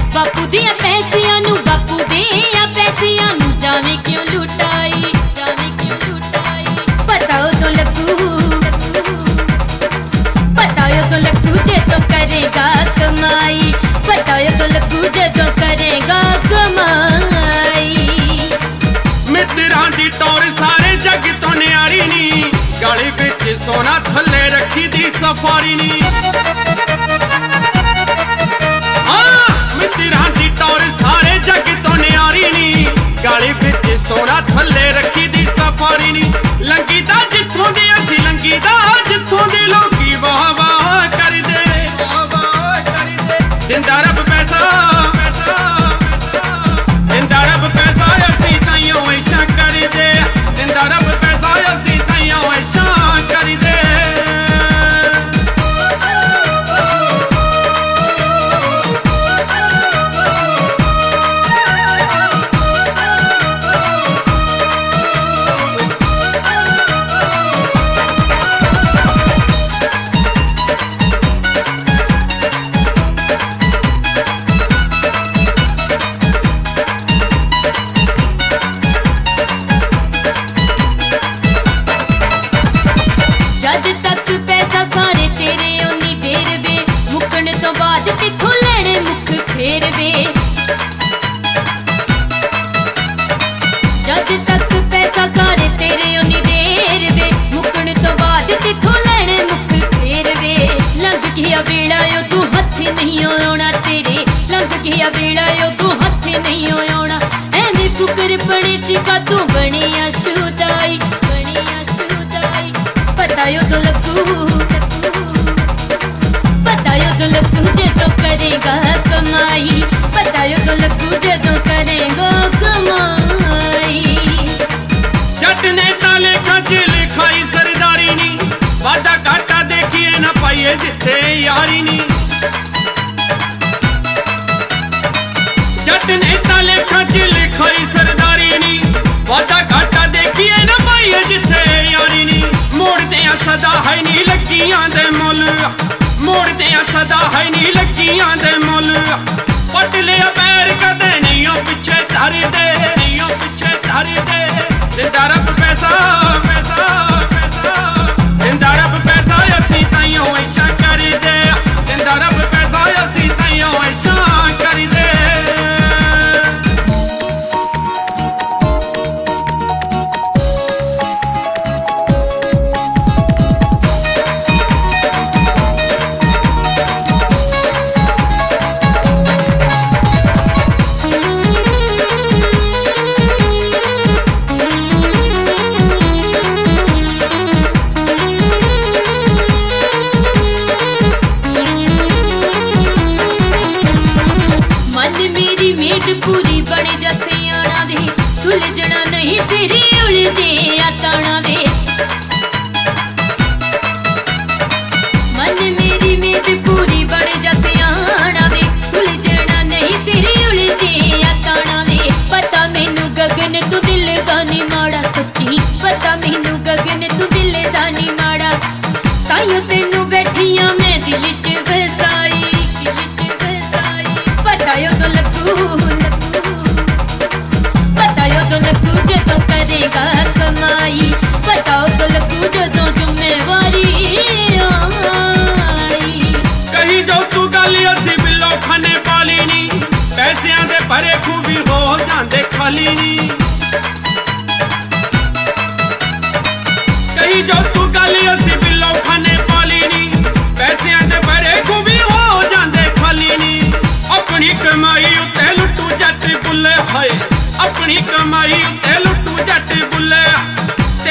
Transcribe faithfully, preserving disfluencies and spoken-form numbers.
बापू दिया पैसियां नू बापू दिया पैसियां नू जाने क्यों लुटाई जाने क्यों लुटाई। बताओ तो लगू बताओ तो लगू जे तो करेगा कमाई बताओ तो लगू जे तो करेगा कमाई। मित्रां दी टोर सारे जग तो न्यारी नी गली बिच सोना थले रखी दी सफारी नी। हाँ मित्रां दी टोर सारे जग तो न्यारी नी गली बिच सोना थले रखी दी सफारी नी। लंगी दा जिथों दी असी लंगी दा जिथों दी लोकी वाह वाह कर दे वाह वाह कर दे। दिंदा रब पैसा पैसा दिंदा रब पैसा असी ताइयों ऐशा कर दे दिंदा रब पैसा असी ताइयों ऐशा कर दे। जद तक पैसा सारे तेरे ओनी देर वे मुकण तो बाद तिथों लेने मुख फेर वे। जद तक पैसा सारे तेरे ओनी देर वे मुकण तो बाद तिथों लेने मुख फेर वे। लंघ गया बेड़ा यो तू हथ नहीं आना तेरे लंघ गया बेड़ा यो तू हथ नहीं आना। एवें फुकर पड़े चिका तू बनिया शुदाई बनिया शुदाई। बतायो तो लगू बतायो तो लगू जे तो करेगा कमाई बतायो तो लगू जे तो करेगा कमाई। जट ने ताले खाचे लिखाई सरदारी नी वादा काटा देखिए ना पाइए जिथे यारी नी। जट ने ताले खाचे लिखाई सरदारी नी वादा काटा देखिए ना पाइए जिथे यारी नी। मोड़ते सदा है नी लगियां दे मुल मोड़ते सदा है नी लगियां दे मुल। पट लिया पैर कदे नहीं पिछे तारी दे नहीं पिछे तारी दे। दिंदा रब पैसा पैसा पैसा दिंदा रब पैसा असी ताइयों ऐशा कर दे दिंदा रब पैसा असी ताइयों ऐशा कर दे। पूरी बड़े जैसे आना वे सुलझना नहीं तेरी उलझे आताना वे। मन मेरी मेद पूरी बड़े जैसे आना वे सुलझना नहीं तेरी उलझे आताना वे। पता मैनू गगन तू दिल दा नी माड़ा सच्ची पता मैनू गगन तू दिल दा नी माड़ा। ताइयों तेनू बैठियां मैं दिल च बसाई दिल च बसाई। बतायो तो लगू बताओ तो लगू जे तो करेगा कमाई बताओ तो लगू जे तो जिम्मेवारी आई। कहीं जो तू गल असी बिलो खाने पाली नी पैसियां दे भरे खूबी हो जांदे खाली नी। कहीं जो तू गल असी बिलो खाने पाली नी पैसियां दे भरे खूबी हो जांदे खाली नी। अपनी कमाई उत्ते लुट्टू जट बुले हाय अपनी कमाई उत्ते लुट्टू जट बुले